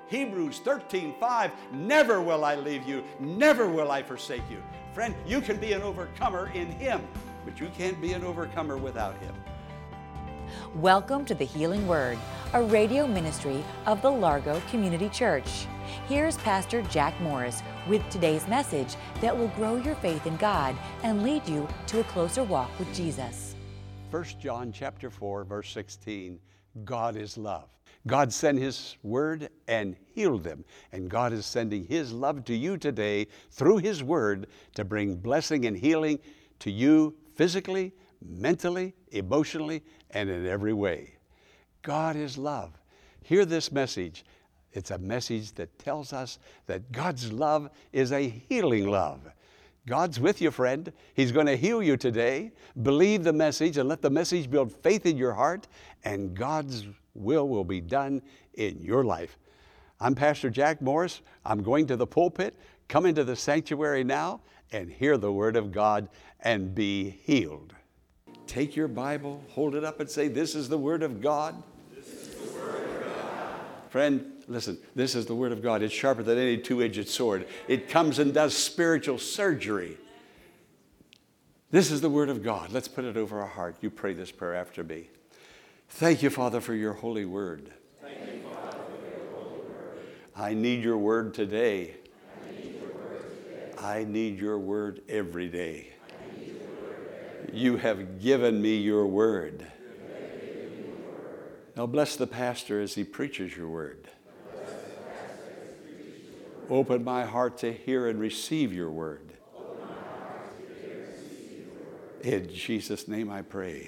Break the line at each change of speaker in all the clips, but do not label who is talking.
Hebrews 13:5, never will I leave you, never will I forsake you. Friend, you can be an overcomer in Him, but you can't be an overcomer without Him.
Welcome to the Healing Word, a radio ministry of the Largo Community Church. Here's Pastor Jack Morris with today's message that will grow your faith in God and lead you to a closer walk with Jesus.
1 John chapter 4, verse 16, God is love. God sent His Word and healed them, and God is sending His love to you today through His Word to bring blessing and healing to you physically, mentally, emotionally, and in every way. God is love. Hear this message. It's a message that tells us that God's love is a healing love. God's with you, friend. He's going to heal you today. Believe the message and let the message build faith in your heart, and God's will be done in your life. I'm Pastor Jack Morris. I'm going to the pulpit. Come into the sanctuary now and hear the Word of God and be healed. Take your Bible, hold it up and say, this is the Word of God.
This is the Word of God.
Friend, listen, this is the Word of God. It's sharper than any two-edged sword. It comes and does spiritual surgery. This is the Word of God. Let's put it over our heart. You pray this prayer after me. Thank you, Father, for your holy word.
Thank you, Father, for your holy word.
I need your word today.
I need your word today.
I need your word every day.
I need your word every day.
You have given me your word.
You have given me your word.
Now bless the pastor as he preaches your word.
Bless the pastor as he preaches your word.
Open my heart to hear and receive your word.
Open my heart to hear and receive your word.
In Jesus' name I pray.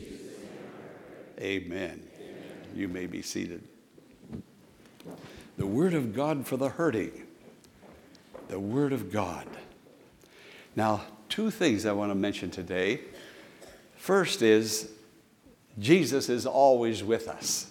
Amen. You may be seated. The Word of God for the hurting. The Word of God. Now, two things I want to mention today. First is, Jesus is always with us.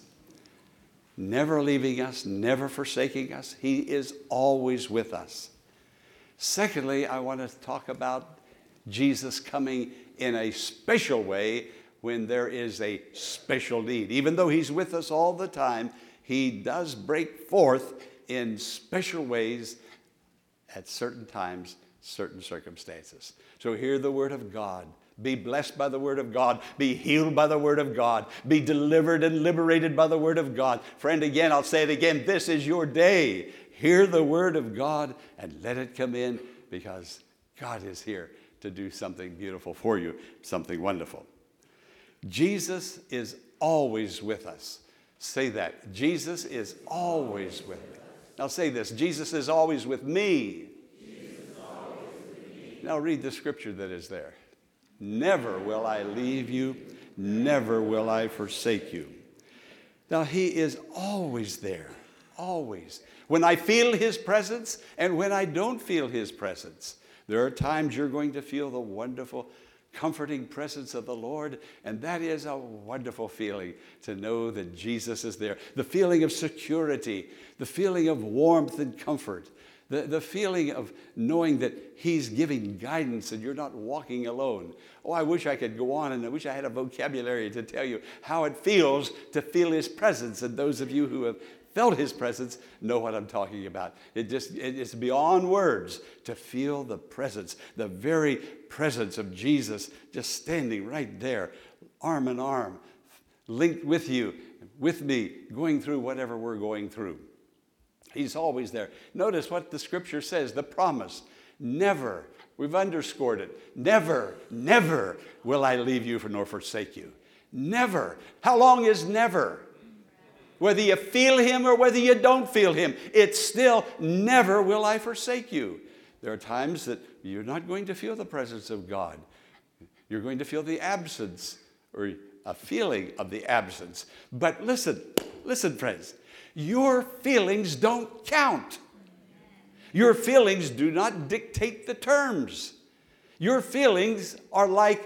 Never leaving us, never forsaking us. He is always with us. Secondly, I want to talk about Jesus coming in a special way when there is a special need. Even though He's with us all the time, He does break forth in special ways at certain times, certain circumstances. So hear the Word of God. Be blessed by the Word of God. Be healed by the Word of God. Be delivered and liberated by the Word of God. Friend, again, I'll say it again. This is your day. Hear the Word of God and let it come in, because God is here to do something beautiful for you, something wonderful. Jesus is always with us. Say that. Jesus is always with me. Now say this. Jesus is always with me.
Jesus is always with me.
Now read the scripture that is there. Never will I leave you. Never will I forsake you. Now He is always there. Always. When I feel His presence and when I don't feel His presence. There are times you're going to feel the wonderful comforting presence of the Lord, and that is a wonderful feeling to know that Jesus is there. The feeling of security, the feeling of warmth and comfort, the feeling of knowing that He's giving guidance and you're not walking alone. Oh, I wish I could go on, and I wish I had a vocabulary to tell you how it feels to feel His presence, and those of you who have felt His presence know what I'm talking about. It's beyond words to feel the presence, the very presence of Jesus just standing right there, arm in arm, linked with you, with me, going through whatever we're going through. He's always there. Notice what the scripture says, the promise. Never, we've underscored it, never, never will I leave you nor forsake you. Never. How long is never? Whether you feel Him or whether you don't feel Him, it's still never will I forsake you. There are times that you're not going to feel the presence of God. You're going to feel the absence or a feeling of the absence. But listen, friends, your feelings don't count. Your feelings do not dictate the terms. Your feelings are like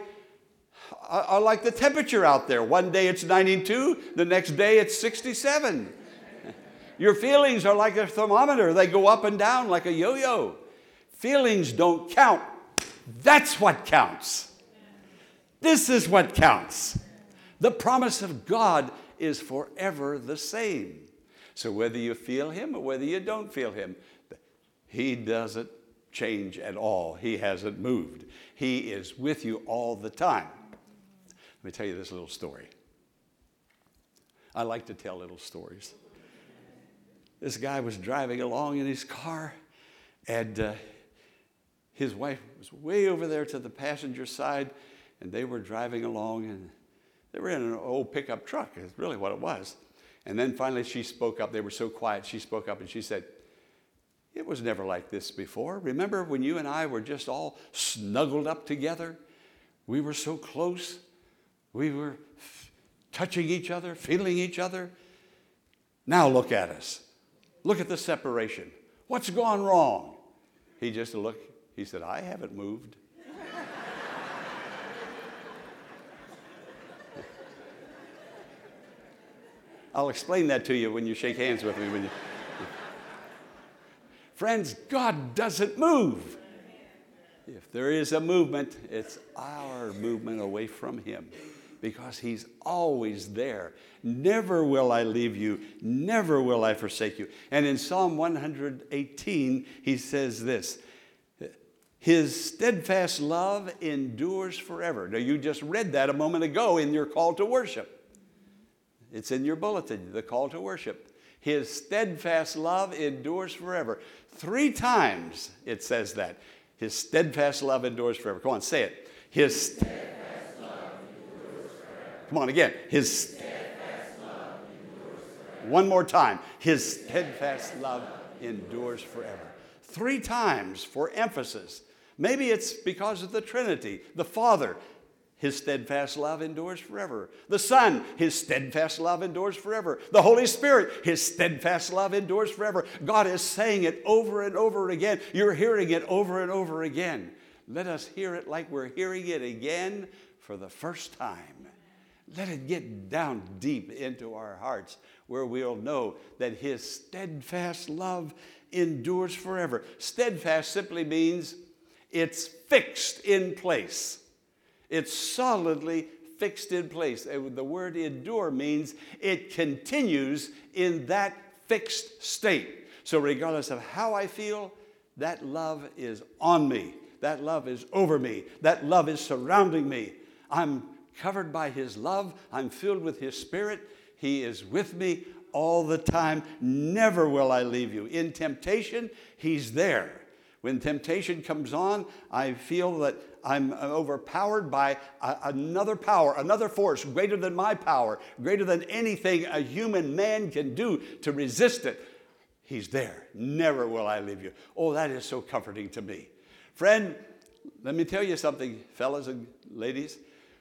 the temperature out there. One day it's 92, the next day it's 67. Your feelings are like a thermometer. They go up and down like a yo-yo. Feelings don't count. That's what counts. This is what counts. The promise of God is forever the same. So whether you feel him or whether you don't feel him, he doesn't change at all. He hasn't moved. He is with you all the time. Let me tell you this little story. I like to tell little stories. This guy was driving along in his car, and his wife was way over there to the passenger side, and they were driving along, and they were in an old pickup truck, is really what it was. And then finally she spoke up. They were so quiet, she spoke up and she said, "It was never like this before. Remember when you and I were just all snuggled up together? We were so close. We were touching each other, feeling each other. Now look at us. Look at the separation. What's gone wrong?" He just looked. He said, "I haven't moved." I'll explain that to you when you shake hands with me. Friends, God doesn't move. If there is a movement, it's our movement away from him, because he's always there. Never will I leave you. Never will I forsake you. And in Psalm 118, he says this, his steadfast love endures forever. Now, you just read that a moment ago in your call to worship. It's in your bulletin, the call to worship. His steadfast love endures forever. 3 times it says that. His steadfast love endures forever. Come on, say it. His steadfast love endures forever. Come on again. His steadfast love endures forever. One more time. His steadfast love endures forever. 3 times for emphasis. Maybe it's because of the Trinity. The Father, his steadfast love endures forever. The Son, his steadfast love endures forever. The Holy Spirit, his steadfast love endures forever. God is saying it over and over again. You're hearing it over and over again. Let us hear it like we're hearing it again for the first time. Let it get down deep into our hearts where we'll know that his steadfast love endures forever. Steadfast simply means it's fixed in place. It's solidly fixed in place. The word endure means it continues in that fixed state. So regardless of how I feel, that love is on me. That love is over me. That love is surrounding me. I'm covered by his love. I'm filled with his Spirit. He is with me all the time. Never will I leave you. In temptation, he's there. When temptation comes on, I feel that I'm overpowered by another power, another force greater than my power, greater than anything a human man can do to resist it. He's there. Never will I leave you. Oh, that is so comforting to me. Friend, let me tell you something, fellas and ladies.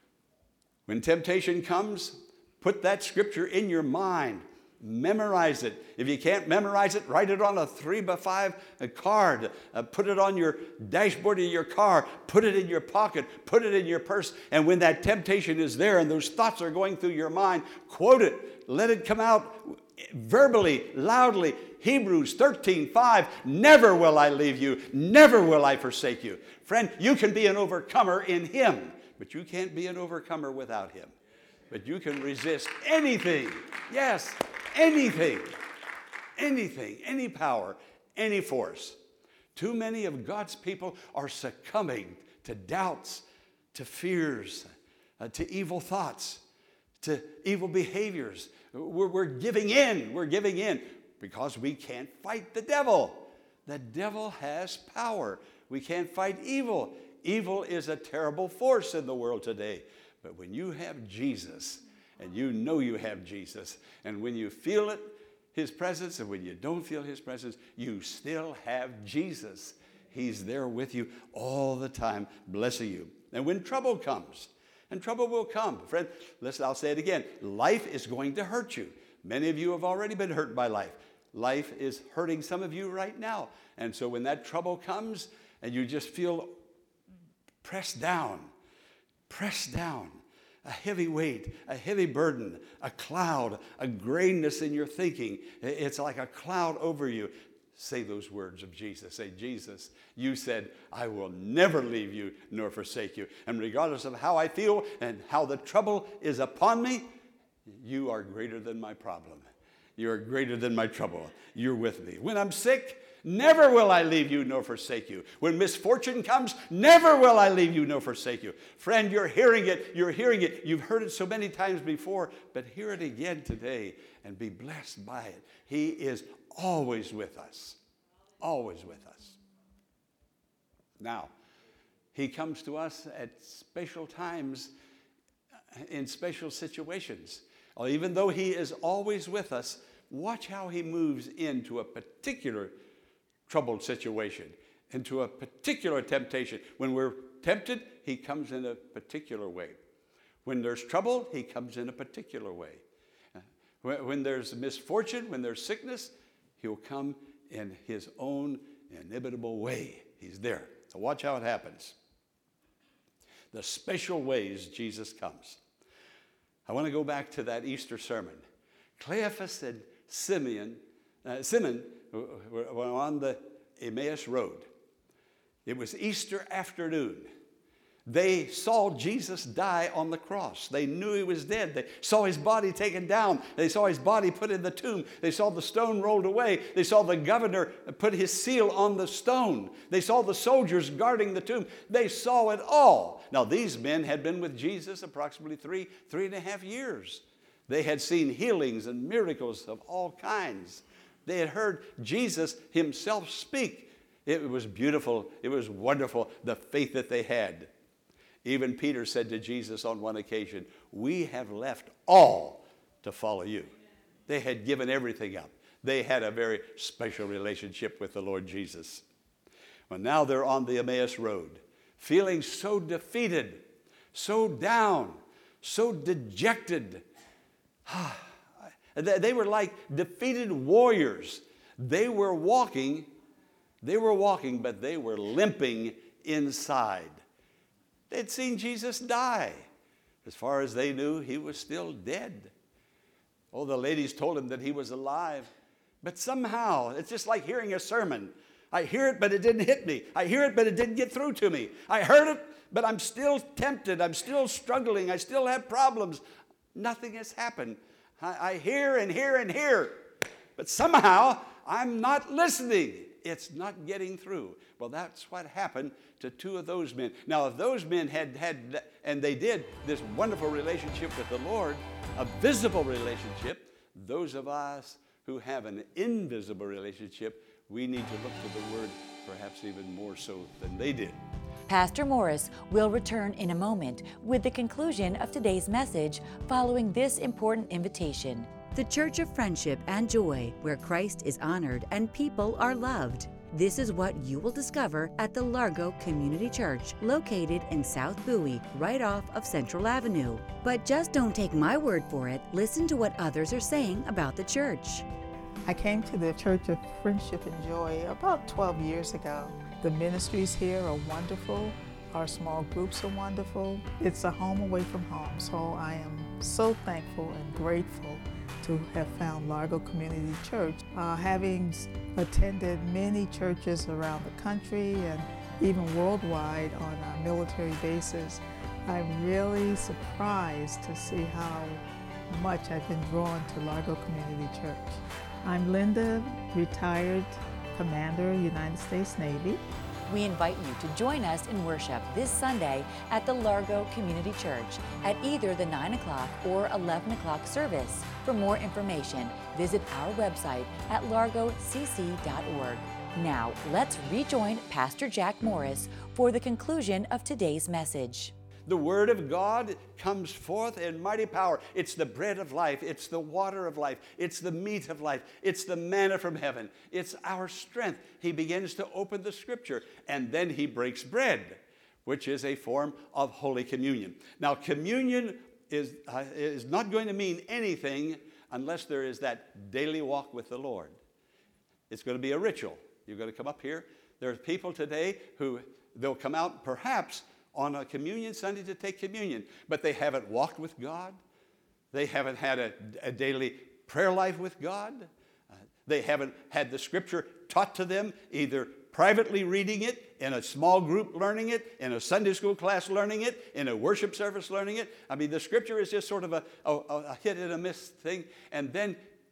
When temptation comes, put that scripture in your mind. Memorize it. If you can't memorize it, write it on a 3x5 card. Put it on your dashboard of your car. Put it in your pocket. Put it in your purse. And when that temptation is there and those thoughts are going through your mind, quote it. Let it come out verbally, loudly. Hebrews 13:5. Never will I leave you. Never will I forsake you. Friend, you can be an overcomer in him, but you can't be an overcomer without him. But you can resist anything. Yes, anything. Anything, any power, any force. Too many of God's people are succumbing to doubts, to fears, to evil thoughts, to evil behaviors. We're giving in. We're giving in because we can't fight the devil. The devil has power. We can't fight evil. Evil is a terrible force in the world today. But when you have Jesus, and you know you have Jesus, and when you feel it, his presence, and when you don't feel his presence, you still have Jesus. He's there with you all the time, blessing you. And when trouble comes, and trouble will come, friend, listen, I'll say it again. Life is going to hurt you. Many of you have already been hurt by life. Life is hurting some of you right now. And so when that trouble comes, and you just feel pressed down, a heavy weight, a heavy burden, a cloud, a grayness in your thinking. It's like a cloud over you. Say those words of Jesus. Say, Jesus, you said, I will never leave you nor forsake you. And regardless of how I feel and how the trouble is upon me, you are greater than my problem. You are greater than my trouble. You're with me. When I'm sick, never will I leave you nor forsake you. When misfortune comes, never will I leave you nor forsake you. Friend, you're hearing it. You're hearing it. You've heard it so many times before, but hear it again today and be blessed by it. He is always with us. Always with us. Now, he comes to us at special times, in special situations. Even though he is always with us, watch how he moves into a particular troubled situation, into a particular temptation. When we're tempted, he comes in a particular way. When there's trouble, he comes in a particular way. When there's misfortune, when there's sickness, he'll come in his own inimitable way. He's there. So watch how it happens. The special ways Jesus comes. I want to go back to that Easter sermon. Cleophas and Simon were on the Emmaus Road. It was Easter afternoon. They saw Jesus die on the cross. They knew he was dead. They saw his body taken down. They saw his body put in the tomb. They saw the stone rolled away. They saw the governor put his seal on the stone. They saw the soldiers guarding the tomb. They saw it all. Now, these men had been with Jesus approximately three and a half years. They had seen healings and miracles of all kinds. They had heard Jesus himself speak. It was beautiful. It was wonderful, the faith that they had. Even Peter said to Jesus on one occasion, "We have left all to follow you." They had given everything up. They had a very special relationship with the Lord Jesus. Well, now they're on the Emmaus Road, feeling so defeated, so down, so dejected. They were like defeated warriors. They were walking, but they were limping inside. They'd seen Jesus die. As far as they knew, he was still dead. Oh, the ladies told him that he was alive. But somehow, it's just like hearing a sermon. I hear it, but it didn't hit me. I hear it, but it didn't get through to me. I heard it, but I'm still tempted. I'm still struggling. I still have problems. Nothing has happened. I hear and hear and hear. But somehow, I'm not listening. It's not getting through. Well, that's what happened to two of those men. Now, if those men had, and they did, this wonderful relationship with the Lord, a visible relationship, those of us who have an invisible relationship, we need to look to the Word perhaps even more so than they did.
Pastor Morris will return in a moment with the conclusion of today's message following this important invitation. The Church of Friendship and Joy, where Christ is honored and people are loved. This is what you will discover at the Largo Community Church, located in South Bowie, right off of Central Avenue. But just don't take my word for it. Listen to what others are saying about the church.
I came to the Church of Friendship and Joy about 12 years ago. The ministries here are wonderful. Our small groups are wonderful. It's a home away from home, so I am so thankful and grateful to have found Largo Community Church. Having attended many churches around the country and even worldwide on military bases, I'm really surprised to see how much I've been drawn to Largo Community Church. I'm Linda, retired Commander, United States Navy.
We invite you to join us in worship this Sunday at the Largo Community Church at either the 9 o'clock or 11 o'clock service. For more information, visit our website at largocc.org. Now, let's rejoin Pastor Jack Morris for the conclusion of today's message.
The Word of God comes forth in mighty power. It's the bread of life. It's the water of life. It's the meat of life. It's the manna from heaven. It's our strength. He begins to open the Scripture, and then he breaks bread, which is a form of Holy Communion. Now, communion is not going to mean anything unless there is that daily walk with the Lord. It's going to be a ritual. You're going to come up here. There are people today who they'll come out perhaps on a communion Sunday to take communion, but they haven't walked with God. They haven't had a daily prayer life with God. They haven't had the Scripture taught to them, either privately reading it, in a small group learning it, in a Sunday school class learning it, in a worship service learning it. I mean, the Scripture is just sort of a hit and a miss thing. And then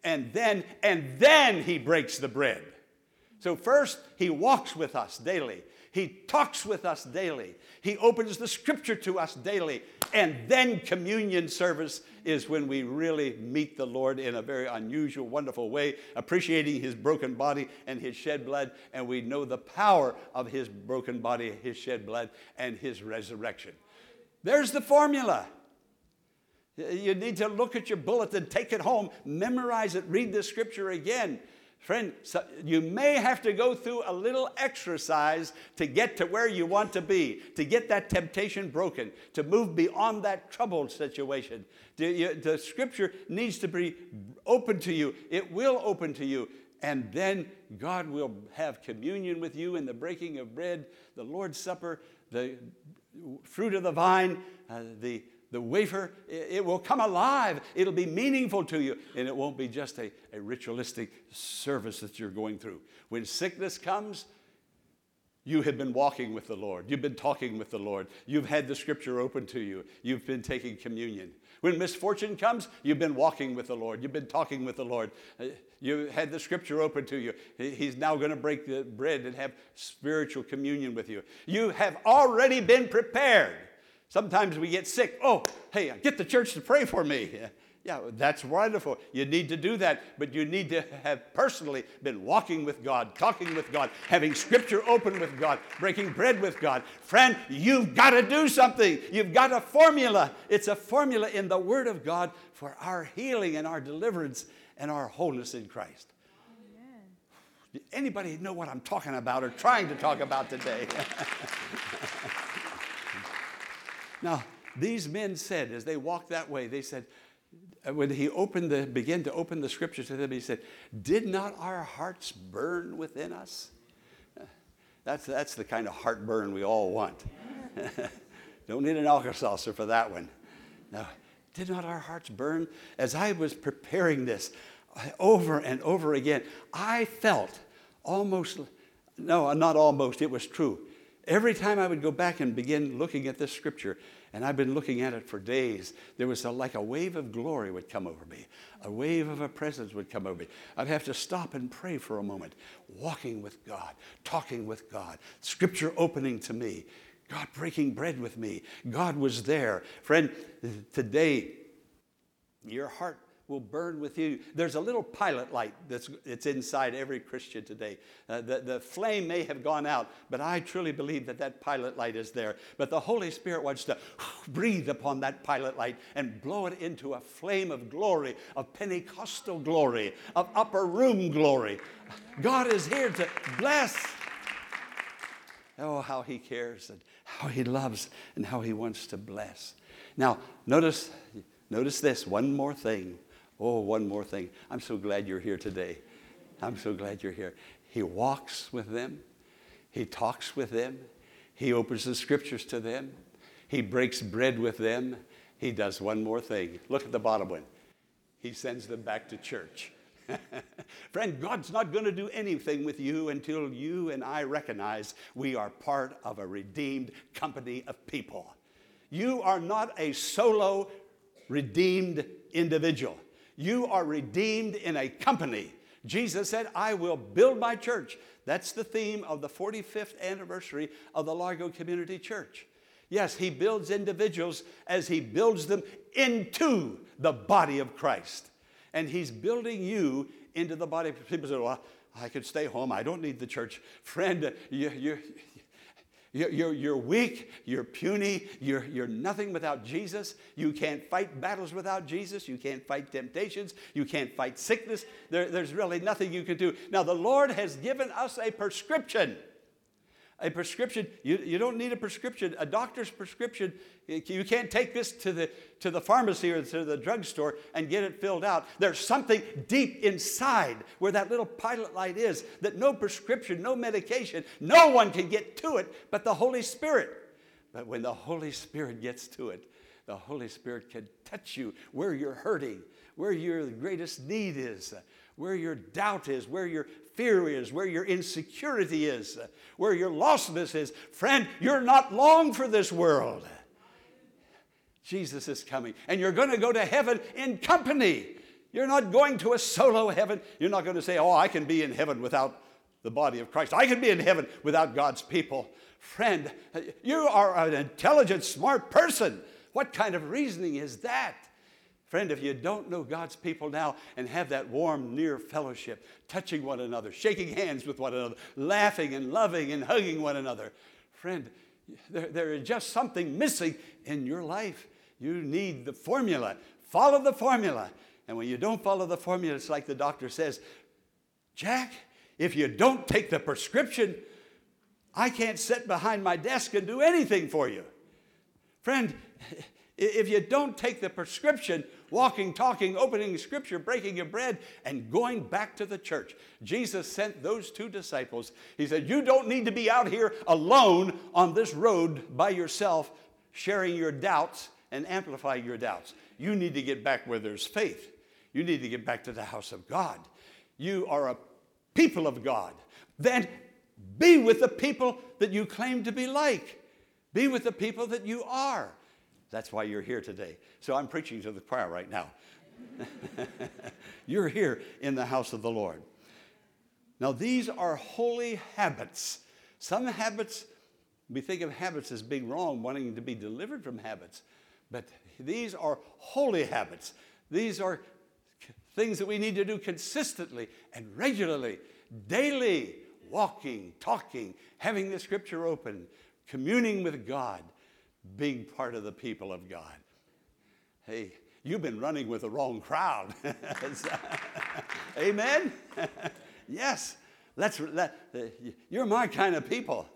and then he breaks the bread. So first, he walks with us daily. He talks with us daily. He opens the scripture to us daily. And then communion service is when we really meet the Lord in a very unusual, wonderful way, appreciating his broken body and his shed blood. And we know the power of his broken body, his shed blood, and his resurrection. There's the formula. You need to look at your bulletin, take it home, memorize it, read the scripture again. Friend, so you may have to go through a little exercise to get to where you want to be, to get that temptation broken, to move beyond that troubled situation. The scripture needs to be open to you. It will open to you. And then God will have communion with you in the breaking of bread, the Lord's Supper, the fruit of the vine, the wafer. It will come alive. It'll be meaningful to you. And it won't be just a ritualistic service that you're going through. When sickness comes, you have been walking with the Lord. You've been talking with the Lord. You've had the scripture open to you. You've been taking communion. When misfortune comes, you've been walking with the Lord. You've been talking with the Lord. You had the scripture open to you. He's now going to break the bread and have spiritual communion with you. You have already been prepared. Sometimes we get sick. Oh, hey, get the church to pray for me. Yeah, that's wonderful. You need to do that, but you need to have personally been walking with God, talking with God, having scripture open with God, breaking bread with God. Friend, you've got to do something. You've got a formula. It's a formula in the Word of God for our healing and our deliverance and our wholeness in Christ. Amen. Anybody know what I'm talking about or trying to talk about today? Now, these men said, as they walked that way, they said, when he began to open the scriptures to them, he said, "Did not our hearts burn within us?" That's the kind of heartburn we all want. Don't need an Alka-Seltzer for that one. Now, did not our hearts burn? As I was preparing this over and over again, I felt not almost, it was true. Every time I would go back and begin looking at this scripture, and I've been looking at it for days, there was like a wave of glory would come over me. A wave of a presence would come over me. I'd have to stop and pray for a moment, walking with God, talking with God, scripture opening to me, God breaking bread with me. God was there. Friend, today, your heart will burn with you. There's a little pilot light that's inside every Christian today. The flame may have gone out, but I truly believe that pilot light is there. But the Holy Spirit wants to breathe upon that pilot light and blow it into a flame of glory, of Pentecostal glory, of upper room glory. God is here to bless. Oh, how he cares and how he loves and how he wants to bless. Now, notice this, one more thing. Oh, one more thing. I'm so glad you're here today. I'm so glad you're here. He walks with them. He talks with them. He opens the scriptures to them. He breaks bread with them. He does one more thing. Look at the bottom one. He sends them back to church. Friend, God's not going to do anything with you until you and I recognize we are part of a redeemed company of people. You are not a solo redeemed individual. You are redeemed in a company. Jesus said, "I will build my church." That's the theme of the 45th anniversary of the Largo Community Church. Yes, he builds individuals as he builds them into the body of Christ. And he's building you into the body. People say, "Well, I could stay home. I don't need the church." Friend, you're weak, you're puny, you're nothing without Jesus. You can't fight battles without Jesus. You can't fight temptations. You can't fight sickness. There's really nothing you can do. Now, the Lord has given us a prescription. A prescription. You don't need a prescription, a doctor's prescription. You can't take this to the pharmacy or to the drugstore and get it filled out. There's something deep inside where that little pilot light is that no prescription, no medication, no one can get to it but the Holy Spirit. But when the Holy Spirit gets to it, the Holy Spirit can touch you where you're hurting, where your greatest need is, where your doubt is, where your fear is, where your insecurity is, where your lostness is. Friend, you're not long for this world. Jesus is coming, and you're going to go to heaven in company. You're not going to a solo heaven. You're not going to say, oh, I can be in heaven without the body of Christ. I can be in heaven without God's people. Friend, you are an intelligent, smart person. What kind of reasoning is that? Friend, if you don't know God's people now and have that warm, near fellowship, touching one another, shaking hands with one another, laughing and loving and hugging one another, friend, there is just something missing in your life. You need the formula. Follow the formula. And when you don't follow the formula, it's like the doctor says, Jack, if you don't take the prescription, I can't sit behind my desk and do anything for you. Friend, if you don't take the prescription, walking, talking, opening Scripture, breaking your bread, and going back to the church. Jesus sent those 2 disciples. He said, you don't need to be out here alone on this road by yourself, sharing your doubts and amplifying your doubts. You need to get back where there's faith. You need to get back to the house of God. You are a people of God. Then be with the people that you claim to be like. Be with the people that you are. That's why you're here today. So I'm preaching to the choir right now. You're here in the house of the Lord. Now, these are holy habits. Some habits, we think of habits as being wrong, wanting to be delivered from habits. But these are holy habits. These are things that we need to do consistently and regularly, daily, walking, talking, having the Scripture open, communing with God, being part of the people of God. Hey, you've been running with the wrong crowd. Amen? Yes. You're my kind of people.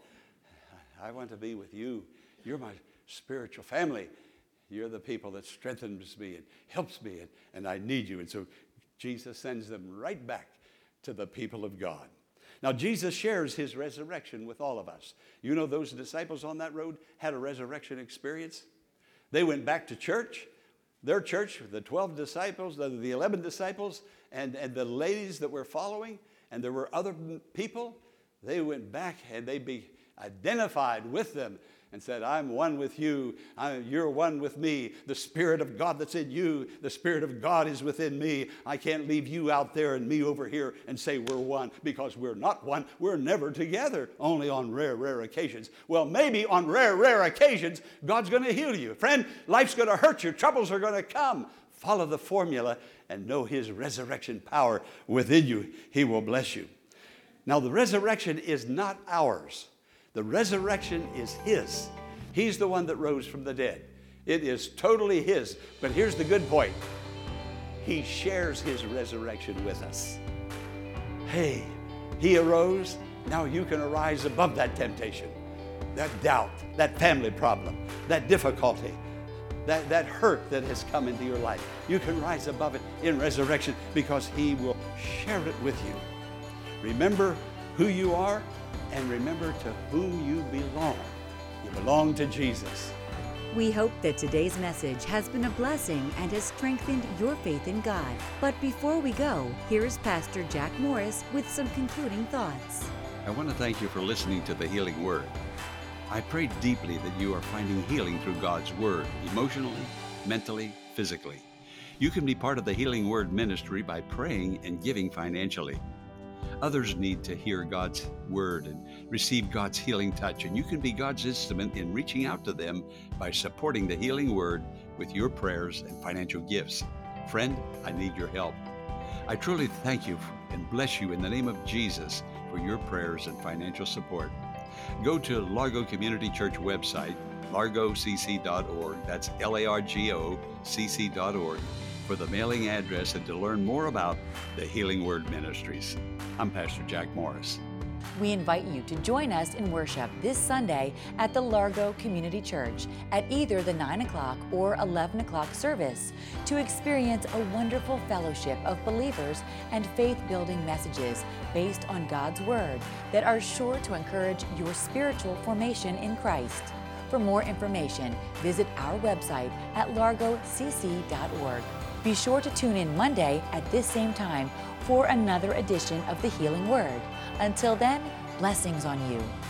I want to be with you. You're my spiritual family. You're the people that strengthens me and helps me, and I need you. And so Jesus sends them right back to the people of God. Now, Jesus shares his resurrection with all of us. You know, those disciples on that road had a resurrection experience. They went back to church. Their church, the 12 disciples, the 11 disciples, and the ladies that were following, and there were other people. They went back and they identified with them and said, I'm one with you. You're one with me. The Spirit of God that's in you, the Spirit of God is within me. I can't leave you out there and me over here and say we're one, because we're not one. We're never together, only on rare occasions. Well, maybe on rare occasions, God's going to heal you. Friend, life's going to hurt you. Troubles are going to come. Follow the formula and know his resurrection power within you. He will bless you. Now, the resurrection is not ours. The resurrection is his. He's the one that rose from the dead. It is totally his. But here's the good point. He shares his resurrection with us. Hey, he arose. Now you can arise above that temptation, that doubt, that family problem, that difficulty, that hurt that has come into your life. You can rise above it in resurrection because he will share it with you. Remember who you are, and remember to whom you belong. You belong to Jesus.
We hope that today's message has been a blessing and has strengthened your faith in God. But before we go, here's Pastor Jack Morris with some concluding thoughts.
I want to thank you for listening to the Healing Word. I pray deeply that you are finding healing through God's Word, emotionally, mentally, physically. You can be part of the Healing Word ministry by praying and giving financially. Others need to hear God's word and receive God's healing touch, and you can be God's instrument in reaching out to them by supporting the Healing Word with your prayers and financial gifts. Friend, I need your help. I truly thank you and bless you in the name of Jesus for your prayers and financial support. Go to Largo Community Church website, largocc.org. That's LARGOCC.org. for the mailing address and to learn more about the Healing Word Ministries. I'm Pastor Jack Morris.
We invite you to join us in worship this Sunday at the Largo Community Church at either the 9 o'clock or 11 o'clock service to experience a wonderful fellowship of believers and faith-building messages based on God's Word that are sure to encourage your spiritual formation in Christ. For more information, visit our website at largocc.org. Be sure to tune in Monday at this same time for another edition of the Healing Word. Until then, blessings on you.